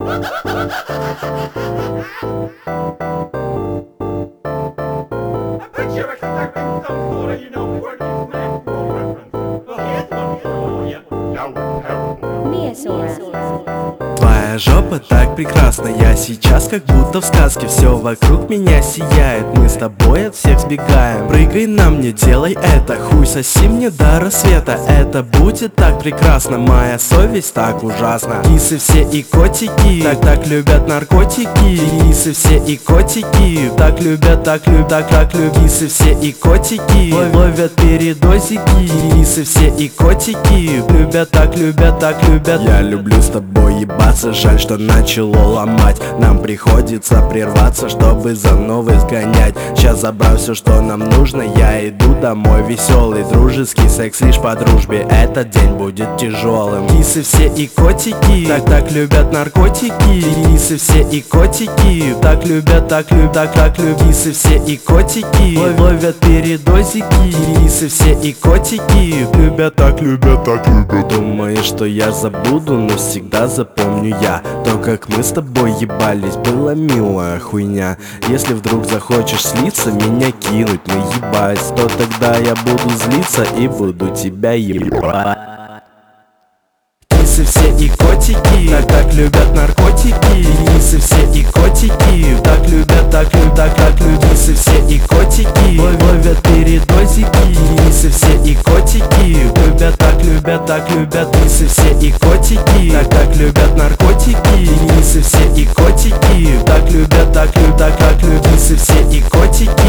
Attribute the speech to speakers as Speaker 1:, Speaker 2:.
Speaker 1: Твоя жопа так прекрасна, я сейчас как будто в сказке. Все вокруг меня сияет, мы с тобой от всех сбегаем. Прыгай на мне, делай это, хуй соси мне до рассвета. Это будет так прекрасно, моя совесть так ужасна. Кисы все и котики, так любят наркотики. Кисы все и котики, так любят, так любят. Кисы все и котики, ловят передозики. Кисы все и котики, любят, так любят. Я люблю с тобой ебаться, жаль, что начало ломать. Нам приходится прерваться, чтобы за новой сгонять. Сейчас забрал все, что нам нужно, я иду домой веселый. Дружеский секс лишь по дружбе, этот день будет тяжелым. Кисы все и котики, так любят наркотики. Кисы все и котики, так любят. Кисы все и котики, ловят передозики. Кисы все и котики, любят, так любят. Думаешь, что я забуду, но всегда запомню я то, как мы с тобой ебались, была милая хуйня. Если вдруг захочешь слиться, меня кинуть, наебать, то тогда я буду злиться и буду тебя ебать. Кисы все и котики, так любят наркотики. Кисы все и котики, так любят. Кисы все и котики, ловят передозики. Кисы все и котики, любят, так любят. Кисы все и котики, так любят наркотики. Кисы все и котики, так любят. Кисы все и котики.